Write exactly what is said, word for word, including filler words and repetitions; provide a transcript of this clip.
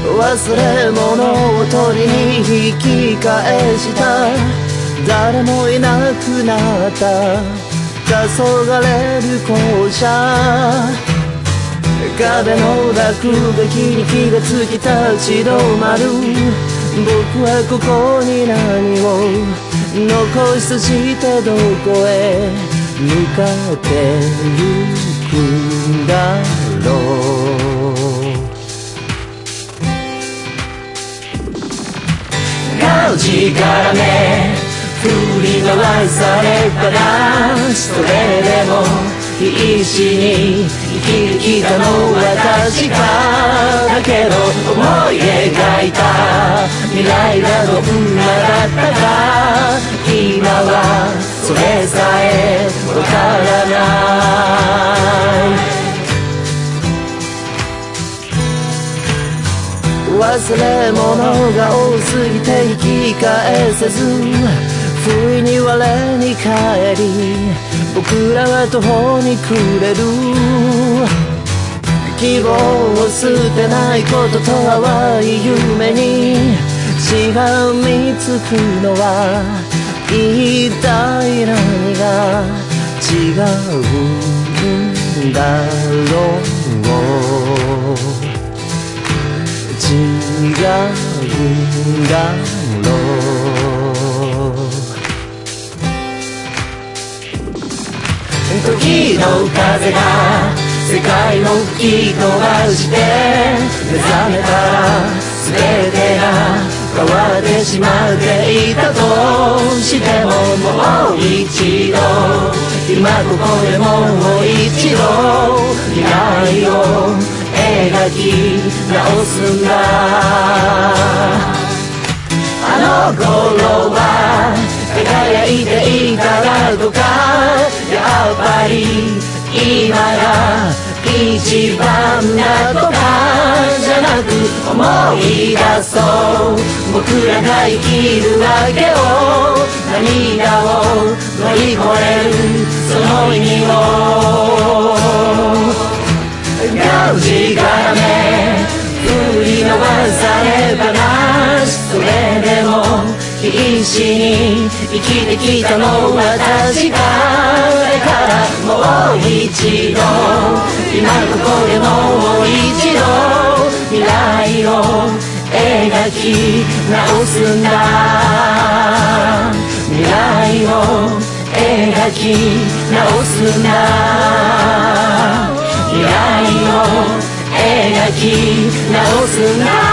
忘れ物を取りに引き返した。誰もいなくなった黄昏る校舎。壁の落書きに気がつき立ち止まる。僕はここに何を残ししてどこへ向かってゆくんだろう。がじからね振り回されたな。それでも必死に生きてきたの私か。だけど思い描いた未来がどんなだったか今はそれさえわからない。忘れ物が多すぎて引き返せず不意に我に返り僕らは途方に暮れる。希望を捨てないことと淡い夢にしがみつくのは一体何が違うんだろう。違うんだろう。時の風が世界を吹き飛ばして目覚めたら全てが変わってしまっていたとしてももう一度今ここでもう一度未来を描き直すんだ。あの頃は輝いていたらどうかやっぱり今が一番だとかじゃなく思い出そう僕らが生きるわけを涙を乗り越えるその意味をがじからね振り回されたな。それでも必死に生きてきたの私だからもう一度今ここでもう一度未来を描き直すんだ。未来を描き直すんだ。未来を描き直すんだ。